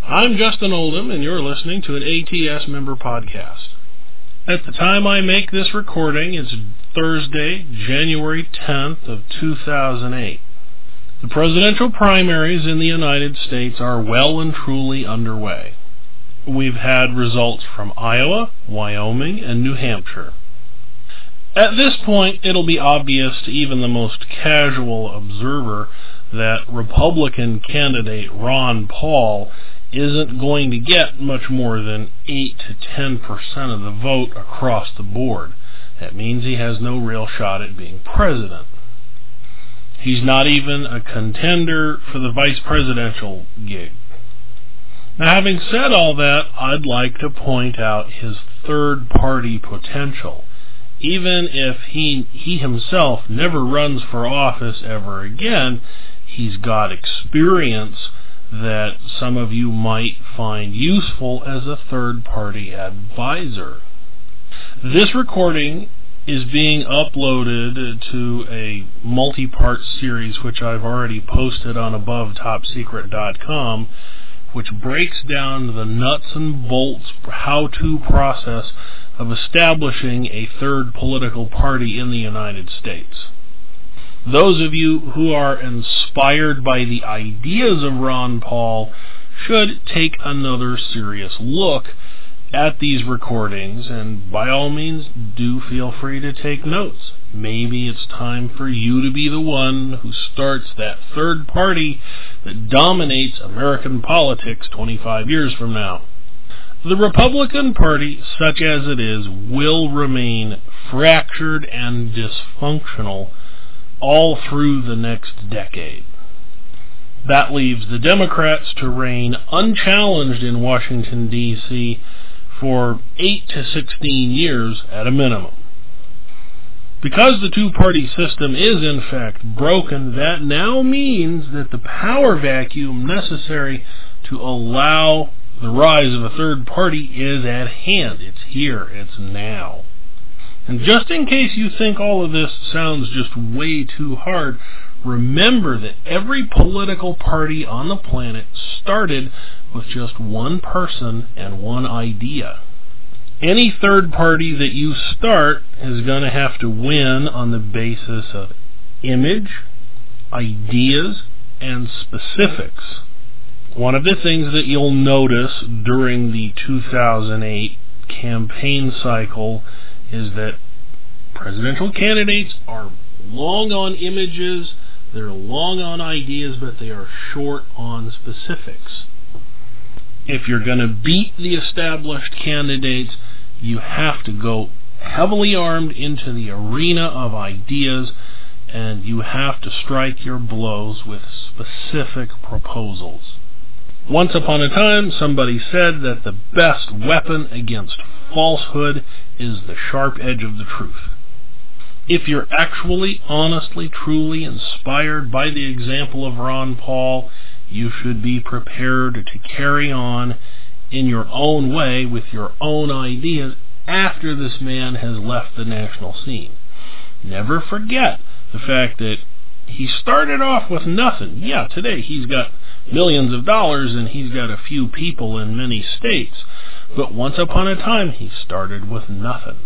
I'm Justin Oldham, and you're listening to an ATS member podcast. At the time I make this recording, it's Thursday, January 10th of 2008. The presidential primaries in the United States are well and truly underway. We've had results from Iowa, Wyoming, and New Hampshire. At this point, it'll be obvious to even the most casual observer that Republican candidate Ron Paul isn't going to get much more than 8 to 10% of the vote across the board. That means he has no real shot at being president. He's not even a contender for the vice presidential gig. Now, having said all that, I'd like to point out his third-party potential. Even if he himself never runs for office ever again, he's got experience that some of you might find useful as a third-party advisor. This recording is being uploaded to a multi-part series which I've already posted on AboveTopSecret.com, which breaks down the nuts and bolts how-to process of establishing a third political party in the United States. Those of you who are inspired by the ideas of Ron Paul should take another serious look at these recordings, and by all means, do feel free to take notes. Maybe it's time for you to be the one who starts that third party that dominates American politics 25 years from now. The Republican Party, such as it is, will remain fractured and dysfunctional all through the next decade. That leaves the Democrats to reign unchallenged in Washington, D.C. for 8 to 16 years at a minimum. Because the two-party system is in fact broken, that now means that the power vacuum necessary to allow the rise of a third party is at hand. It's here. It's now. And just in case you think all of this sounds just way too hard, remember that every political party on the planet started with just one person and one idea. Any third party that you start is going to have to win on the basis of image, ideas, and specifics. One of the things that you'll notice during the 2008 campaign cycle is that presidential candidates are long on images, they're long on ideas, but they are short on specifics. If you're going to beat the established candidates, you have to go heavily armed into the arena of ideas, and you have to strike your blows with specific proposals. Once upon a time, somebody said that the best weapon against falsehood is the sharp edge of the truth. If you're actually, honestly, truly inspired by the example of Ron Paul, you should be prepared to carry on in your own way with your own ideas after this man has left the national scene. Never forget the fact that he started off with nothing. Yeah, today he's got millions of dollars and he's got a few people in many states, but once upon a time he started with nothing.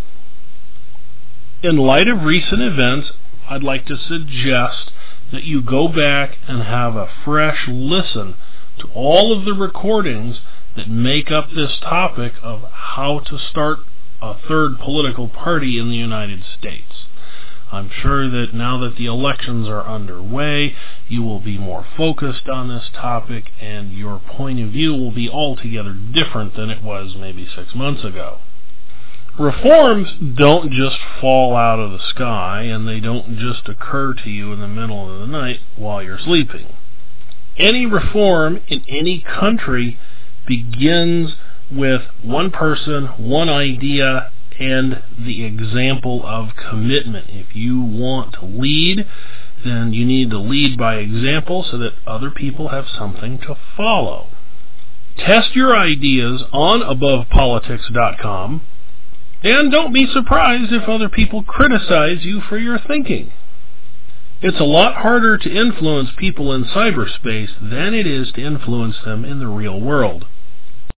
In light of recent events, I'd like to suggest that you go back and have a fresh listen to all of the recordings that make up this topic of how to start a third political party in the United States. I'm sure that now that the elections are underway, you will be more focused on this topic and your point of view will be altogether different than it was maybe 6 months ago. Reforms don't just fall out of the sky, and they don't just occur to you in the middle of the night while you're sleeping. Any reform in any country begins with one person, one idea, and the example of commitment. If you want to lead, then you need to lead by example so that other people have something to follow. Test your ideas on AbovePolitics.com. And don't be surprised if other people criticize you for your thinking. It's a lot harder to influence people in cyberspace than it is to influence them in the real world.